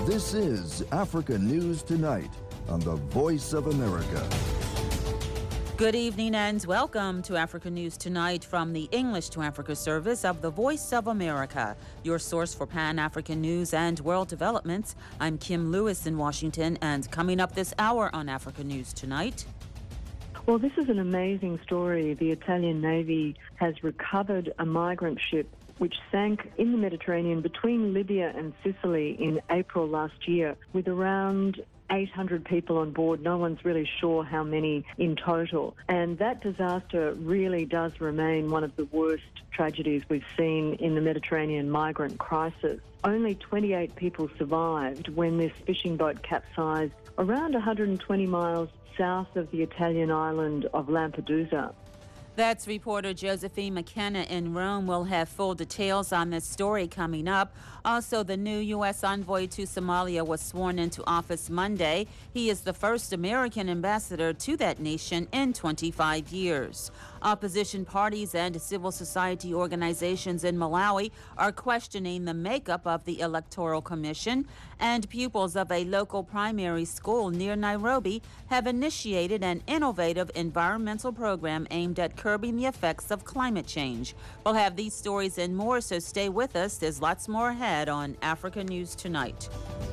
This is Africa News Tonight on the Voice of America. Good evening and welcome to Africa News Tonight from the English to Africa service of the Voice of America, your source for Pan-African news and world developments. I'm Kim Lewis in Washington, and coming up this hour on Africa News Tonight. Well, this is an amazing story. The Italian Navy has recovered a migrant ship which sank in the Mediterranean between Libya and Sicily in April last year with around 800 people on board. No one's really sure how many in total. And that disaster really does remain one of the worst tragedies we've seen in the Mediterranean migrant crisis. Only 28 people survived when this fishing boat capsized around 120 miles south of the Italian island of Lampedusa. That's reporter Josephine McKenna in Rome. We'll have full details on this story coming up. Also, the new U.S. envoy to Somalia was sworn into office Monday. He is the first American ambassador to that nation in 25 years. Opposition parties and civil society organizations in Malawi are questioning the makeup of the Electoral Commission, and pupils of a local primary school near Nairobi have initiated an innovative environmental program aimed at curbing the effects of climate change. We'll have these stories and more, so stay with us. There's lots more ahead on Africa News Tonight.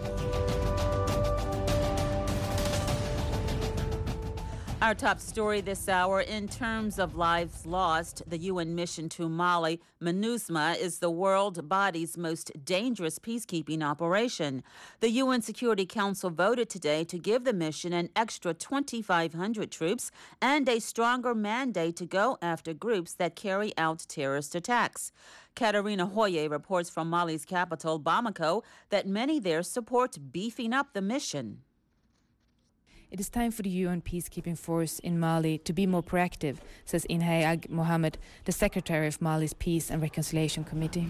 Our top story this hour, in terms of lives lost, the UN mission to Mali, MINUSMA, is the world body's most dangerous peacekeeping operation. The UN Security Council voted today to give the mission an extra 2,500 troops and a stronger mandate to go after groups that carry out terrorist attacks. Katarina Hoye reports from Mali's capital, Bamako, that many there support beefing up the mission. It is time for the UN peacekeeping force in Mali to be more proactive, says Inhay Ag Mohamed, the secretary of Mali's Peace and Reconciliation Committee.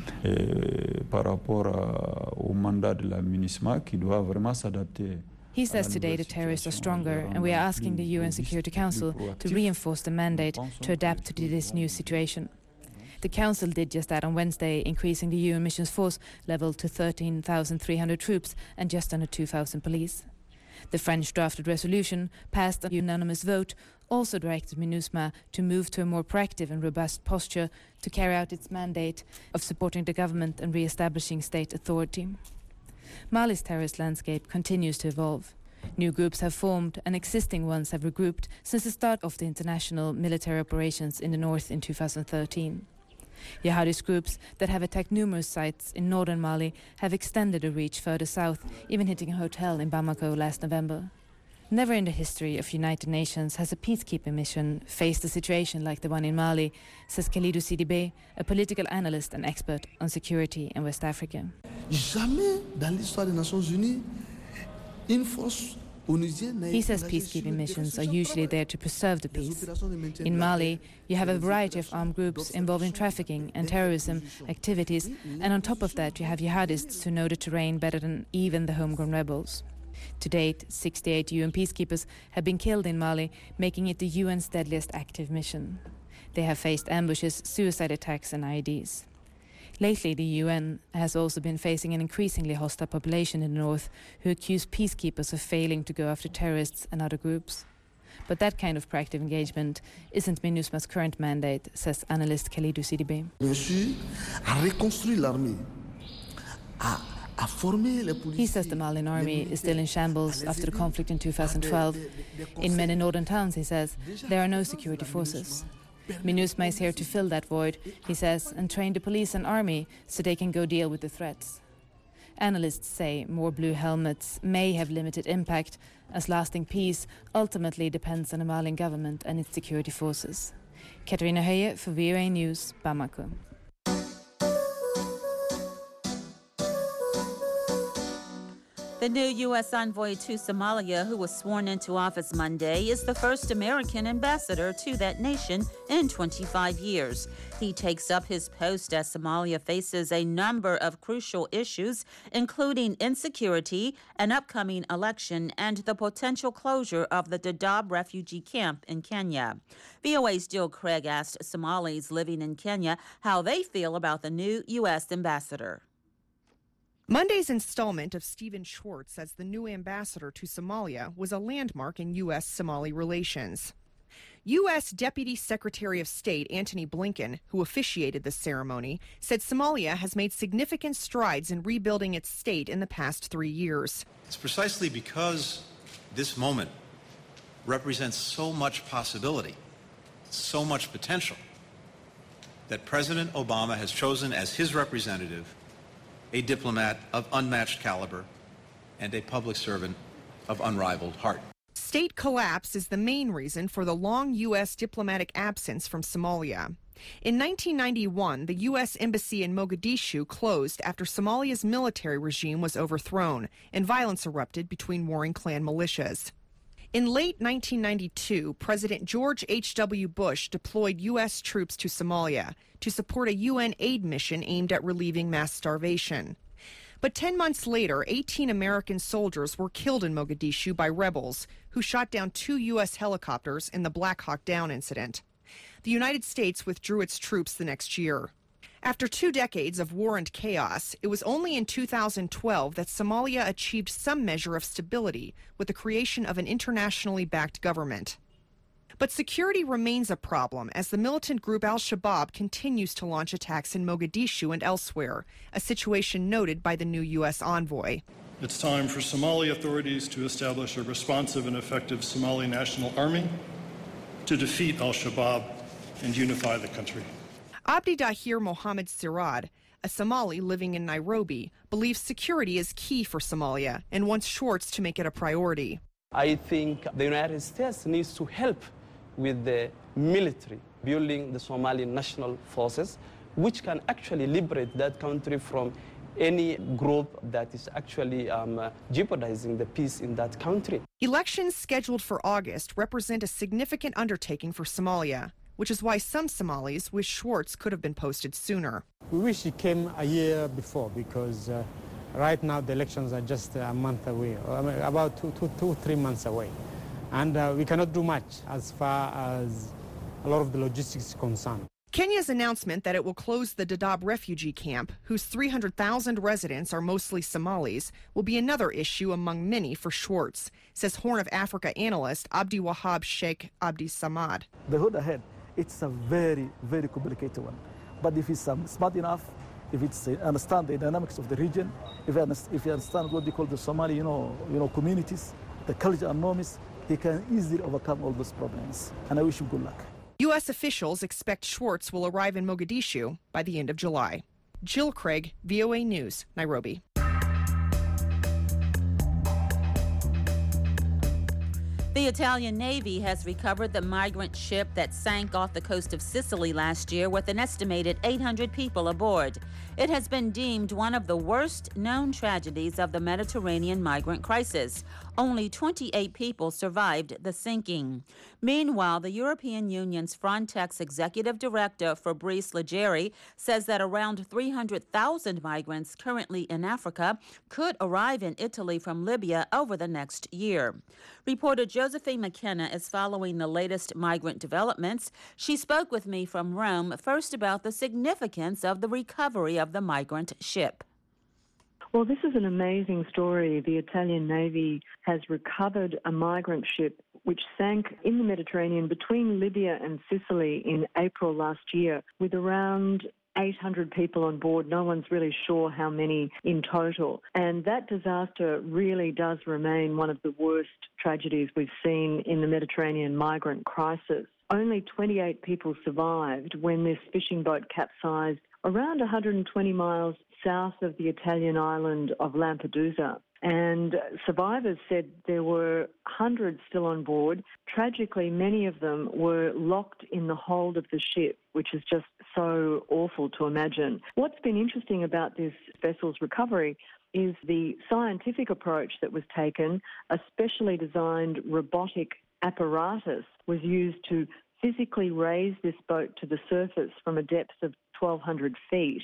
He says today the terrorists are stronger, and we are asking the UN Security Council to reinforce the mandate to adapt to this new situation. The Council did just that on Wednesday, increasing the UN mission's force level to 13,300 troops and just under 2,000 police. The French drafted resolution, passed a unanimous vote, also directed MINUSMA to move to a more proactive and robust posture to carry out its mandate of supporting the government and re-establishing state authority. Mali's terrorist landscape continues to evolve. New groups have formed and existing ones have regrouped since the start of the international military operations in the north in 2013. Jihadist groups that have attacked numerous sites in northern Mali have extended their reach further south, even hitting a hotel in Bamako last November. Never in the history of United Nations has a peacekeeping mission faced a situation like the one in Mali, says Khalidou Sidibé, a political analyst and expert on security in West Africa. Jamais dans l'histoire des Nations Unies, une force. He says peacekeeping missions are usually there to preserve the peace. In Mali, you have a variety of armed groups involving trafficking and terrorism activities, and on top of that you have jihadists who know the terrain better than even the homegrown rebels. To date, 68 UN peacekeepers have been killed in Mali, making it the UN's deadliest active mission. They have faced ambushes, suicide attacks and IEDs. Lately, the UN has also been facing an increasingly hostile population in the north who accuse peacekeepers of failing to go after terrorists and other groups. But that kind of proactive engagement isn't MINUSMA's current mandate, says analyst Khalidou Sidibé. He says the Malian army is still in shambles after the conflict in 2012. In many northern towns, he says, there are no security forces. MINUSMA is here to fill that void, he says, and train the police and army so they can go deal with the threats. Analysts say more blue helmets may have limited impact, as lasting peace ultimately depends on the Malian government and its security forces. Katarina Hoye for VOA News, Bamako. The new U.S. envoy to Somalia, who was sworn into office Monday, is the first American ambassador to that nation in 25 years. He takes up his post as Somalia faces a number of crucial issues, including insecurity, an upcoming election, and the potential closure of the Dadaab refugee camp in Kenya. VOA's Jill Craig asked Somalis living in Kenya how they feel about the new U.S. ambassador. Monday's installment of Stephen Schwartz as the new ambassador to Somalia was a landmark in U.S.-Somali relations. U.S. Deputy Secretary of State Antony Blinken, who officiated the ceremony, said Somalia has made significant strides in rebuilding its state in the past 3 years. It's precisely because this moment represents so much possibility, so much potential, that President Obama has chosen as his representative a diplomat of unmatched caliber and a public servant of unrivaled heart. State collapse is the main reason for the long U.S. diplomatic absence from Somalia. In 1991, the U.S. Embassy in Mogadishu closed after Somalia's military regime was overthrown and violence erupted between warring clan militias. In late 1992, President George H.W. Bush deployed U.S. troops to Somalia to support a UN aid mission aimed at relieving mass starvation. But 10 months later, 18 American soldiers were killed in Mogadishu by rebels who shot down 2 U.S. helicopters in the Black Hawk Down incident. The United States withdrew its troops the next year. After 2 decades of war and chaos, it was only in 2012 that Somalia achieved some measure of stability with the creation of an internationally backed government. But security remains a problem as the militant group al-Shabaab continues to launch attacks in Mogadishu and elsewhere, a situation noted by the new U.S. envoy. It's time for Somali authorities to establish a responsive and effective Somali National Army to defeat al-Shabaab and unify the country. Abdi Dahir Mohammed Sirad, a Somali living in Nairobi, believes security is key for Somalia and wants Schwartz to make it a priority. I think the United States needs to help with the military, building the Somali national forces, which can actually liberate that country from any group that is actually jeopardizing the peace in that country. Elections scheduled for August represent a significant undertaking for Somalia, which is why some Somalis wish Schwartz could have been posted sooner. We wish he came a year before because right now the elections are just a month away, about 3 months away. And we cannot do much as far as a lot of the logistics is concerned. Kenya's announcement that it will close the Dadaab refugee camp, whose 300,000 residents are mostly Somalis, will be another issue among many for Schwartz, says Horn of Africa analyst Abdi Wahab Sheikh Abdi Samad. The road ahead, it's a very, very complicated one. But if he's smart enough, if it's understand the dynamics of the region, if you understand what they call the Somali, communities, the culture and norms, he can easily overcome all those problems. And I wish him good luck. U.S. officials expect Schwartz will arrive in Mogadishu by the end of July. Jill Craig, VOA News, Nairobi. The Italian Navy has recovered the migrant ship that sank off the coast of Sicily last year with an estimated 800 people aboard. It has been deemed one of the worst known tragedies of the Mediterranean migrant crisis. Only 28 people survived the sinking. Meanwhile, the European Union's Frontex Executive Director Fabrice Leggeri says that around 300,000 migrants currently in Africa could arrive in Italy from Libya over the next year. Reporter Josephine McKenna is following the latest migrant developments. She spoke with me from Rome, first about the significance of the recovery of the migrant ship. Well, this is an amazing story. The Italian Navy has recovered a migrant ship which sank in the Mediterranean between Libya and Sicily in April last year with around 800 people on board. No one's really sure how many in total. And that disaster really does remain one of the worst tragedies we've seen in the Mediterranean migrant crisis. Only 28 people survived when this fishing boat capsized around 120 miles south of the Italian island of Lampedusa. And survivors said there were hundreds still on board. Tragically, many of them were locked in the hold of the ship, which is just so awful to imagine. What's been interesting about this vessel's recovery is the scientific approach that was taken. A specially designed robotic apparatus was used to physically raise this boat to the surface from a depth of 1,200 feet.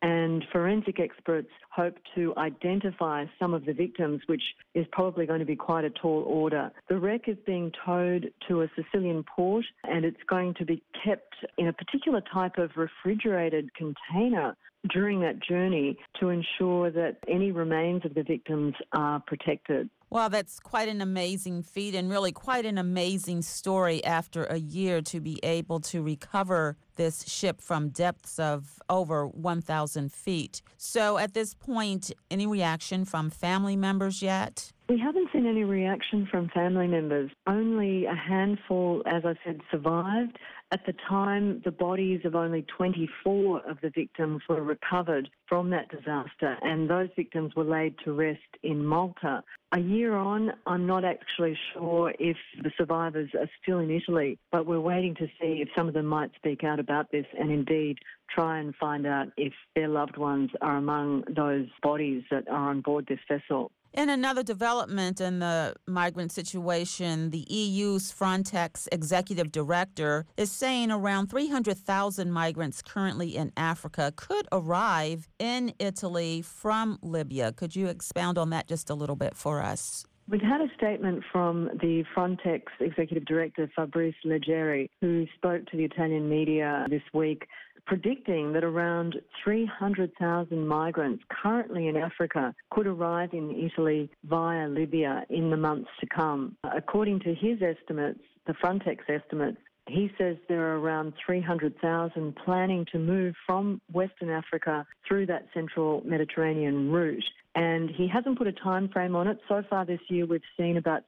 and forensic experts hope to identify some of the victims, which is probably going to be quite a tall order. The wreck is being towed to a Sicilian port, and it's going to be kept in a particular type of refrigerated container during that journey to ensure that any remains of the victims are protected. Well, that's quite an amazing feat and really quite an amazing story after a year to be able to recover this ship from depths of over 1,000 feet. So at this point, any reaction from family members yet? We haven't seen any reaction from family members. Only a handful, as I said, survived. At the time, the bodies of only 24 of the victims were recovered from that disaster, and those victims were laid to rest in Malta. A year on, I'm not actually sure if the survivors are still in Italy, but we're waiting to see if some of them might speak out about this and indeed try and find out if their loved ones are among those bodies that are on board this vessel. In another development in the migrant situation, the EU's Frontex executive director is saying around 300,000 migrants currently in Africa could arrive in Italy from Libya. Could you expound on that just a little bit for us? We've had a statement from the Frontex executive director, Fabrice Leggeri, who spoke to the Italian media this week, predicting that around 300,000 migrants currently in Africa could arrive in Italy via Libya in the months to come. According to his estimates, the Frontex estimates, he says there are around 300,000 planning to move from Western Africa through that central Mediterranean route. And he hasn't put a time frame on it. So far this year, we've seen about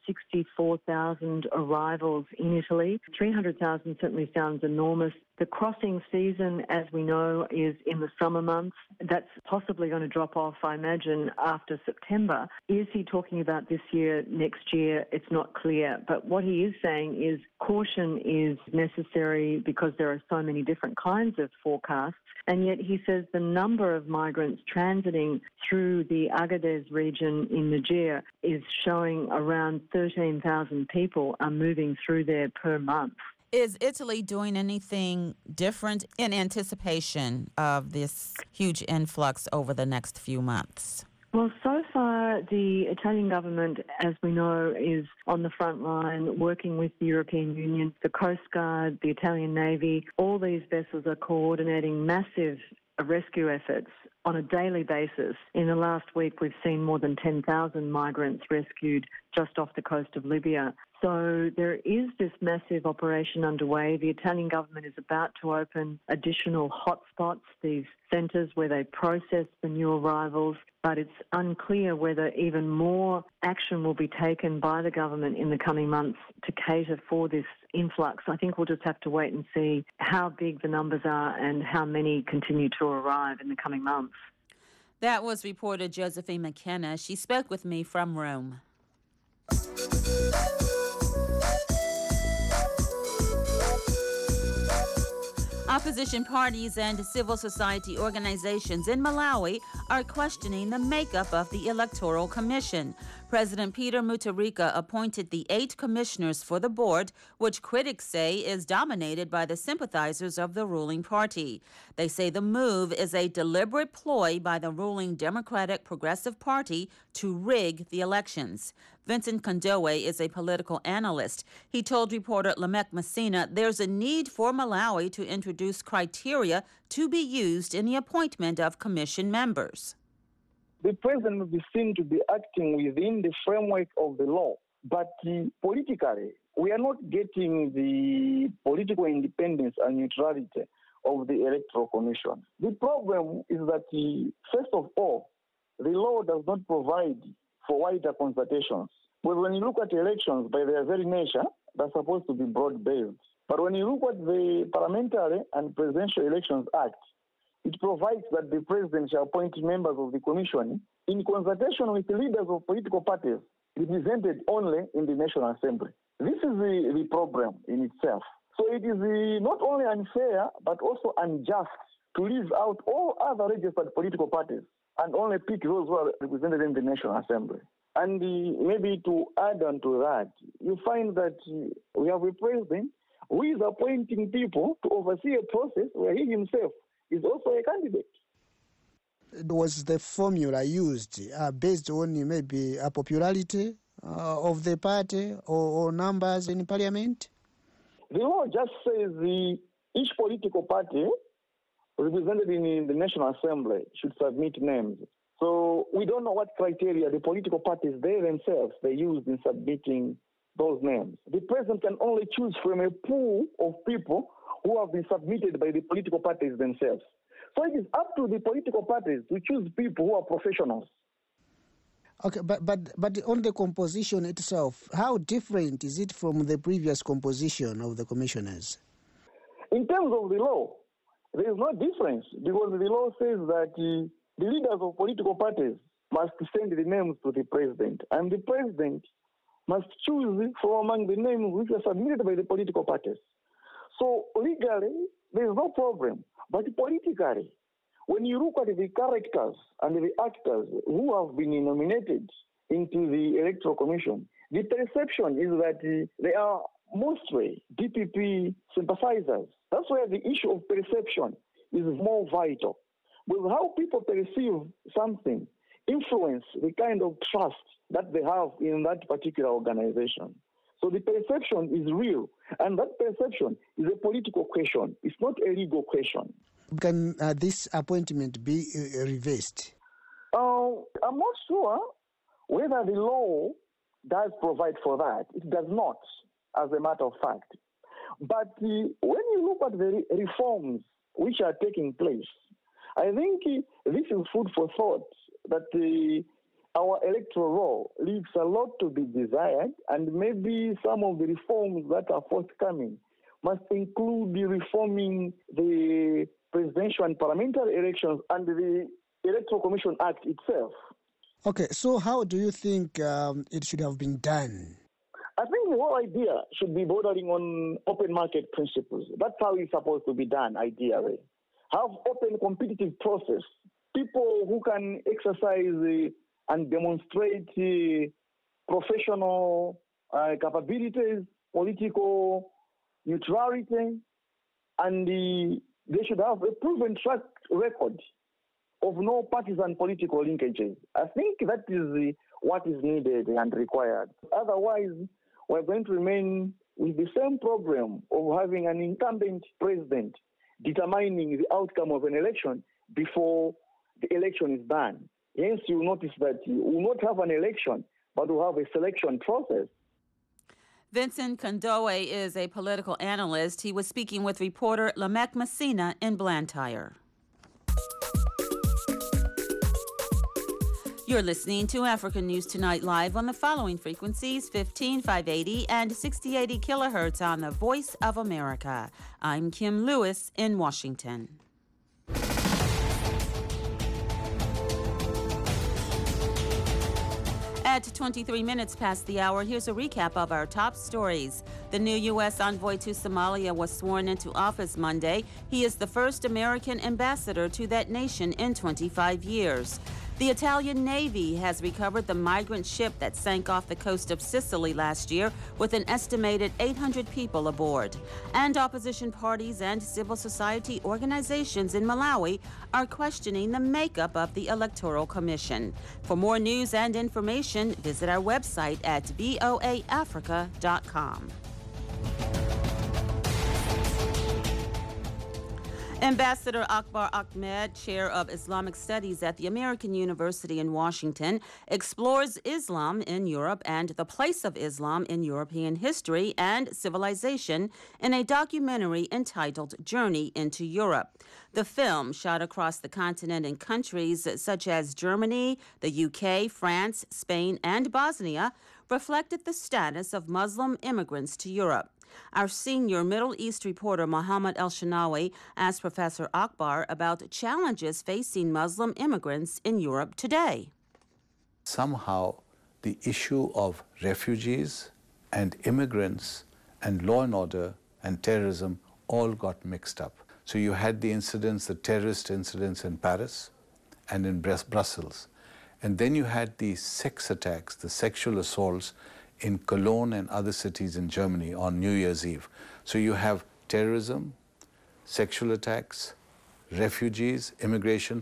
64,000 arrivals in Italy. 300,000 certainly sounds enormous. The crossing season, as we know, is in the summer months. That's possibly going to drop off, I imagine, after September. Is he talking about this year, next year? It's not clear. But what he is saying is caution is necessary because there are so many different kinds of forecasts. And yet he says the number of migrants transiting through the Agadez region in Niger is showing around 13,000 people are moving through there per month. Is Italy doing anything different in anticipation of this huge influx over the next few months? Well, so far, the Italian government, as we know, is on the front line working with the European Union, the Coast Guard, the Italian Navy. All these vessels are coordinating massive rescue efforts on a daily basis. In the last week, we've seen more than 10,000 migrants rescued just off the coast of Libya. So there is this massive operation underway. The Italian government is about to open additional hotspots, these centres where they process the new arrivals, but it's unclear whether even more action will be taken by the government in the coming months to cater for this influx. I think we'll just have to wait and see how big the numbers are and how many continue to arrive in the coming months. That was reporter Josephine McKenna. She spoke with me from Rome. Opposition parties and civil society organizations in Malawi are questioning the makeup of the Electoral Commission. President Peter Mutharika appointed the 8 commissioners for the board, which critics say is dominated by the sympathizers of the ruling party. They say the move is a deliberate ploy by the ruling Democratic Progressive Party to rig the elections. Vincent Kondowe is a political analyst. He told reporter Lamek Messina there's a need for Malawi to introduce criteria to be used in the appointment of commission members. The president will be seen to be acting within the framework of the law, but politically, we are not getting the political independence and neutrality of the Electoral Commission. The problem is that, first of all, the law does not provide for wider consultations. But when you look at elections, by their very nature, they're supposed to be broad-based. But when you look at the Parliamentary and Presidential Elections Act, it provides that the president shall appoint members of the commission in consultation with the leaders of political parties represented only in the National Assembly. This is the problem in itself. So it is not only unfair, but also unjust to leave out all other registered political parties and only pick those who are represented in the National Assembly. And maybe to add on to that, you find that we have a president who is appointing people to oversee a process where he himself is also a candidate. was the formula used based on maybe a popularity of the party or numbers in parliament? The law just says each political party represented in the National Assembly should submit names. So we don't know what criteria the political parties, they themselves, they used in submitting those names. The president can only choose from a pool of people who have been submitted by the political parties themselves. So it is up to the political parties to choose people who are professionals. Okay, but on the composition itself, how different is it from the previous composition of the commissioners? In terms of the law, there is no difference because the law says that the leaders of political parties must send the names to the president, and the president must choose from among the names which are submitted by the political parties. So legally, there is no problem. But politically, when you look at the characters and the actors who have been nominated into the Electoral Commission, the perception is that they are mostly DPP sympathizers. That's where the issue of perception is more vital. Because how people perceive something influence the kind of trust that they have in that particular organization. So the perception is real, and that perception is a political question. It's not a legal question. Can this appointment be reversed? I'm not sure whether the law does provide for that. It does not, as a matter of fact. But when you look at the reforms which are taking place, I think this is food for thought, that our electoral roll leaves a lot to be desired, and maybe some of the reforms that are forthcoming must include the reforming the presidential and parliamentary elections and the Electoral Commission Act itself. Okay, so how do you think it should have been done? I think the whole idea should be bordering on open market principles. That's how it's supposed to be done, ideally. Have open competitive process. People who can exercise and demonstrate professional capabilities, political neutrality, and they should have a proven track record of no partisan political linkages. I think that is what is needed and required. Otherwise, we're going to remain with the same problem of having an incumbent president determining the outcome of an election before the election is done. Hence, you will notice that you will not have an election, but will have a selection process. Vincent Kondoe is a political analyst. He was speaking with reporter Lamek Messina in Blantyre. You're listening to African News Tonight live on the following frequencies: 15580 and 6080 kilohertz on the Voice of America. I'm Kim Lewis in Washington. At 23 minutes past the hour, here's a recap of our top stories. The new U.S. envoy to Somalia was sworn into office Monday. He is the first American ambassador to that nation in 25 years. The Italian Navy has recovered the migrant ship that sank off the coast of Sicily last year with an estimated 800 people aboard. And opposition parties and civil society organizations in Malawi are questioning the makeup of the Electoral Commission. For more news and information, visit our website at voaafrica.com. Ambassador Akbar Ahmed, chair of Islamic Studies at the American University in Washington, explores Islam in Europe and the place of Islam in European history and civilization in a documentary entitled Journey into Europe. The film, shot across the continent in countries such as Germany, the UK, France, Spain, and Bosnia, reflected the status of Muslim immigrants to Europe. Our senior Middle East reporter Mohammed El-Shanawi asked Professor Akbar about challenges facing Muslim immigrants in Europe today. Somehow, the issue of refugees and immigrants and law and order and terrorism all got mixed up. So you had the incidents, the terrorist incidents in Paris and in Brussels. And then you had the sex attacks, the sexual assaults in Cologne and other cities in Germany on New Year's Eve. So you have terrorism, sexual attacks, refugees, immigration,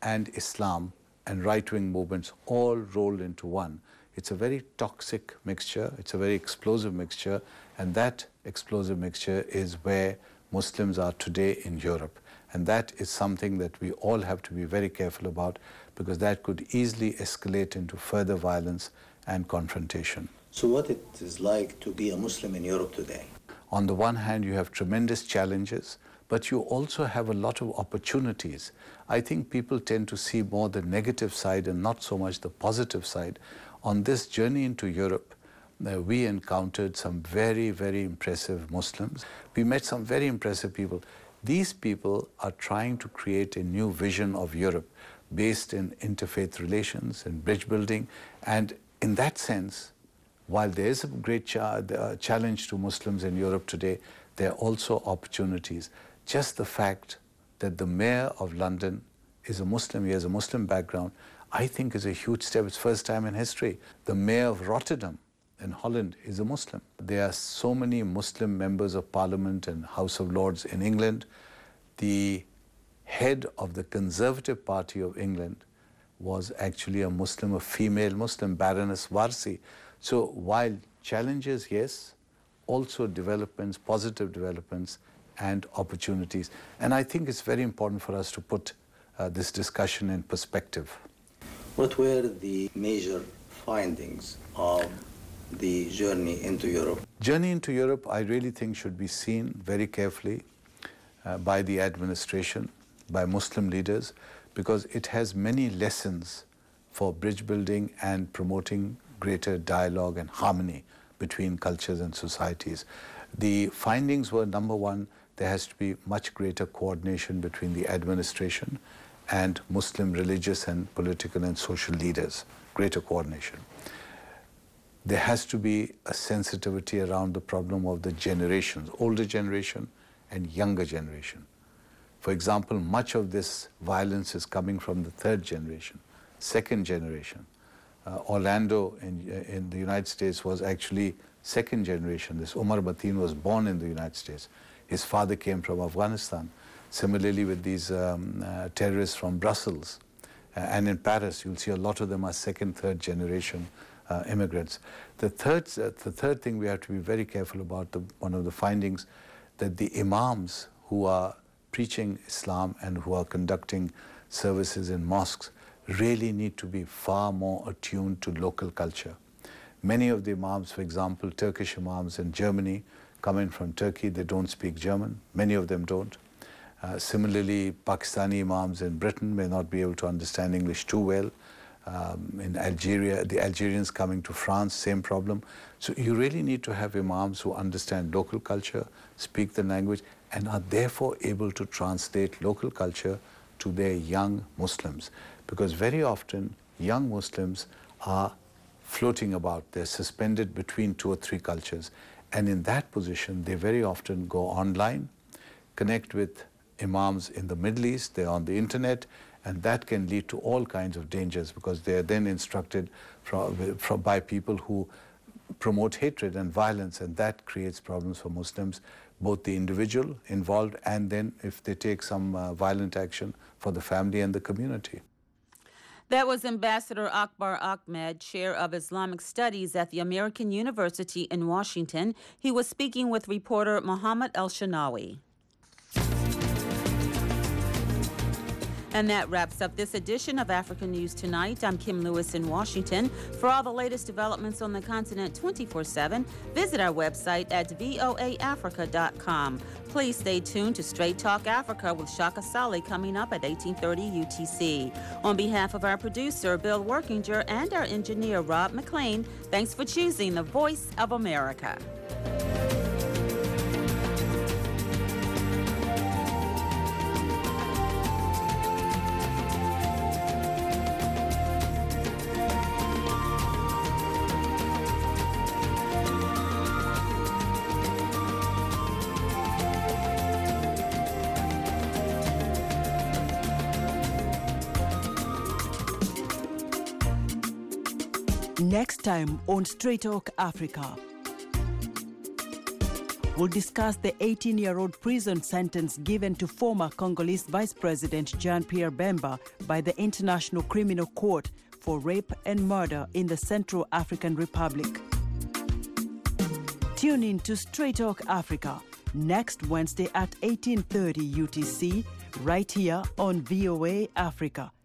and Islam and right-wing movements all rolled into one. It's a very toxic mixture, it's a very explosive mixture, and that explosive mixture is where Muslims are today in Europe. And that is something that we all have to be very careful about, because that could easily escalate into further violence and confrontation. So what it is like to be a Muslim in Europe today? On the one hand, you have tremendous challenges, but you also have a lot of opportunities. I think people tend to see more the negative side and not so much the positive side. On this journey into Europe, we encountered some very, very impressive Muslims. We met some very impressive people. These people are trying to create a new vision of Europe based in interfaith relations and bridge building. And in that sense, while there is a great challenge to Muslims in Europe today, there are also opportunities. Just the fact that the mayor of London is a Muslim, he has a Muslim background, I think is a huge step. It's first time in history. The mayor of Rotterdam in Holland is a Muslim. There are so many Muslim members of parliament and House of Lords in England. The head of the Conservative Party of England was actually a Muslim, a female Muslim, Baroness Warsi. So while challenges, yes, also developments, positive developments and opportunities. And I think it's very important for us to put this discussion in perspective. What were the major findings of the journey into Europe? Journey into Europe, I really think, should be seen very carefully by the administration, by Muslim leaders, because it has many lessons for bridge building and promoting greater dialogue and harmony between cultures and societies. The findings were, number one, there has to be much greater coordination between the administration and Muslim religious and political and social leaders, greater coordination. There has to be a sensitivity around the problem of the generations, older generation and younger generation. For example, much of this violence is coming from the third generation, second generation. Orlando in the United States was actually second generation. This Umar Mateen was born in the United States. His father came from Afghanistan. Similarly with these terrorists from Brussels and in Paris, you'll see a lot of them are second, third generation immigrants. The third thing we have to be very careful about, one of the findings, that the imams who are preaching Islam and who are conducting services in mosques really need to be far more attuned to local culture. Many of the imams, for example, Turkish imams in Germany, coming from Turkey, they don't speak German. Many of them don't. Similarly, Pakistani imams in Britain may not be able to understand English too well. In Algeria, the Algerians coming to France, same problem. So you really need to have imams who understand local culture, speak the language, and are therefore able to translate local culture to their young Muslims. Because very often, young Muslims are floating about. They're suspended between 2 or 3 cultures. And in that position, they very often go online, connect with imams in the Middle East, they're on the internet, and that can lead to all kinds of dangers because they're then instructed by people who promote hatred and violence, and that creates problems for Muslims, both the individual involved and then if they take some violent action for the family and the community. That was Ambassador Akbar Ahmed, Chair of Islamic Studies at the American University in Washington. He was speaking with reporter Mohammed El-Shanawi. And that wraps up this edition of Africa News Tonight. I'm Kim Lewis in Washington. For all the latest developments on the continent 24/7, visit our website at voaafrica.com. Please stay tuned to Straight Talk Africa with Shaka Sali coming up at 1830 UTC. On behalf of our producer, Bill Workinger, and our engineer, Rob McLean, thanks for choosing the Voice of America. Next time on Straight Talk Africa. We'll discuss the 18-year-old prison sentence given to former Congolese Vice President Jean-Pierre Bemba by the International Criminal Court for rape and murder in the Central African Republic. Tune in to Straight Talk Africa next Wednesday at 18:30 UTC, right here on VOA Africa.